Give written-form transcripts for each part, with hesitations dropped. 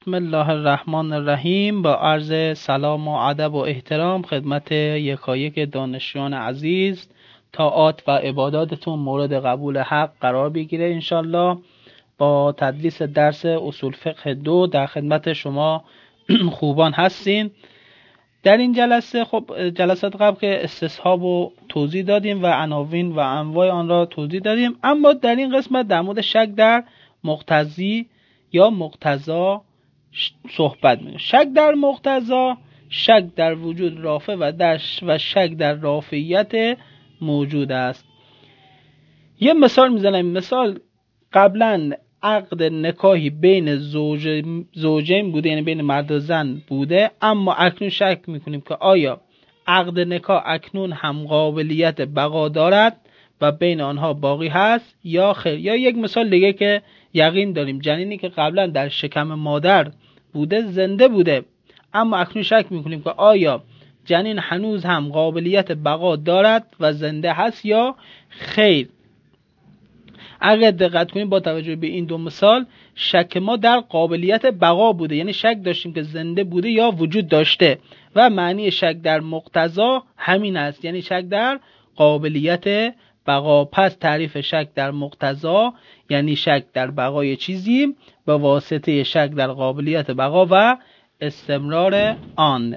بسم الله الرحمن الرحیم. با عرض سلام و ادب و احترام خدمت یکایک دانشجویان عزیز، طاعات و عباداتتون مورد قبول حق قرار بگیره انشالله. با تدریس درس اصول فقه 2 در خدمت شما خوبان هستین. در این جلسه خب جلسات قبل که استصحاب و توضیح دادیم و عناوین و انواع آن را توضیح دادیم، اما در این قسمت در مورد شک در مقتضی یا مقتضا صحبت می‌کنیم. شک در مقتضا، شک در وجود رافع و شک در رافعیت موجود است. یه مثال میزنم. مثال قبلا عقد نکاحی بین زوجین بوده، یعنی بین مرد و زن بوده، اما اکنون شک میکنیم که آیا عقد نکاح اکنون هم قابلیت بقا دارد و بین آنها باقی هست یا خیر. یا یک مثال دیگه که یقین داریم جنینی که قبلا در شکم مادر بوده زنده بوده، اما اکنون شک میکنیم که آیا جنین هنوز هم قابلیت بقا دارد و زنده هست یا خیر. اگر دقت کنیم با توجه به این دو مثال، شک ما در قابلیت بقا بوده، یعنی شک داشتیم که زنده بوده یا وجود داشته، و معنی شک در مقتضا همین است، یعنی شک در قابلیت بقا. پس تعریف شک در مقتضا یعنی شک در بقای چیزی به واسطه شک در قابلیت بقا و استمرار آن.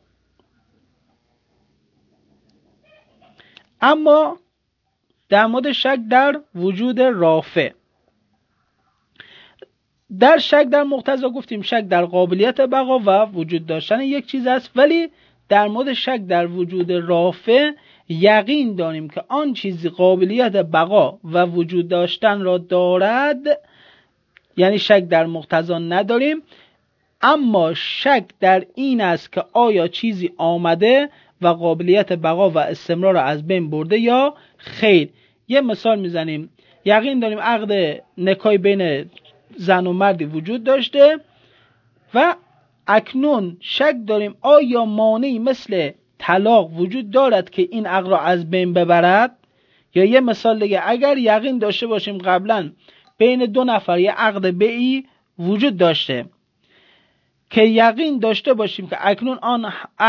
اما در مورد شک در وجود رافع، در شک در مقتضا گفتیم شک در قابلیت بقا و وجود داشتن یک چیز است، ولی در مورد شک در وجود رافع یقین داریم که آن چیزی قابلیت بقا و وجود داشتن را دارد، یعنی شک در مقتضا نداریم، اما شک در این است که آیا چیزی آمده و قابلیت بقا و استمرار را از بین برده یا خیر. یه مثال میزنیم. یقین داریم عقد نکاح بین زن و مردی وجود داشته و اکنون شک داریم آیا مانعی مثل طلاق وجود دارد که این عقد را از بین ببرد. یا یه مثال دیگه، اگر یقین داشته باشیم قبلا بین دو نفر یه عقد بیعی وجود داشته که یقین داشته باشیم که اکنون آن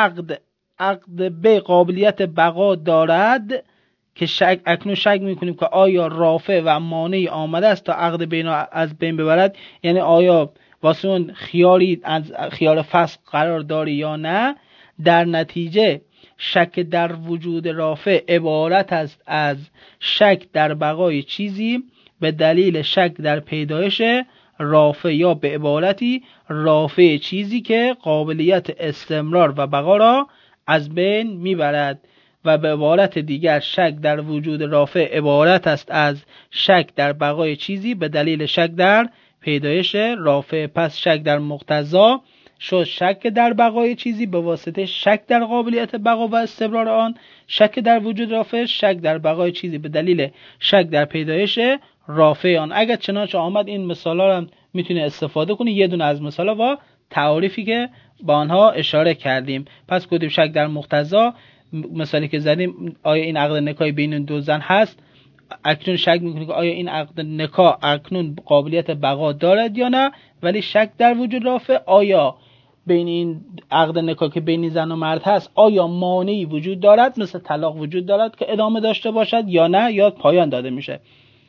عقد بیع قابلیت بقا دارد، که اکنون شک میکنیم که آیا رافع و مانعی آمده است تا عقد بیع از بین ببرد، یعنی آیا واسه اون خیاری از خیار فسخ قرار داری یا نه. در نتیجه شک در وجود رافع عبارت است از شک در بقای چیزی به دلیل شک در پیدایش رافع، یا به عبارتی رافع چیزی که قابلیت استمرار و بقا را از بین میبرد. و به عبارت دیگر شک در وجود رافع عبارت است از شک در بقای چیزی به دلیل شک در پیدایش رافع. پس شک در مقتضا شد شک در بقای چیزی به واسطه شک در قابلیت بقا و استمرار آن. شک در وجود رافع شک در بقای چیزی به دلیل شک در پیدایش رافع آن. اگر چنانچه آمد این مثالا رو میتونه استفاده کنی، یه دونه از مثالا با تعریفی که با آنها اشاره کردیم. پس گفتیم شک در مقتضا، مثالی که زدیم آیا این عقد نکاح بین دو زن هست، اکنون شک میکنیم که آیا این عقد نکاح اکنون قابلیت بقا دارد یا نه. ولی شک در وجود رافع، آیا بین این عقد نکاح که بین زن و مرد هست آیا مانعی وجود دارد مثل طلاق وجود دارد که ادامه داشته باشد یا نه، یا پایان داده میشه.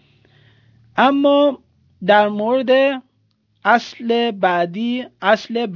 اما در مورد اصل بعدی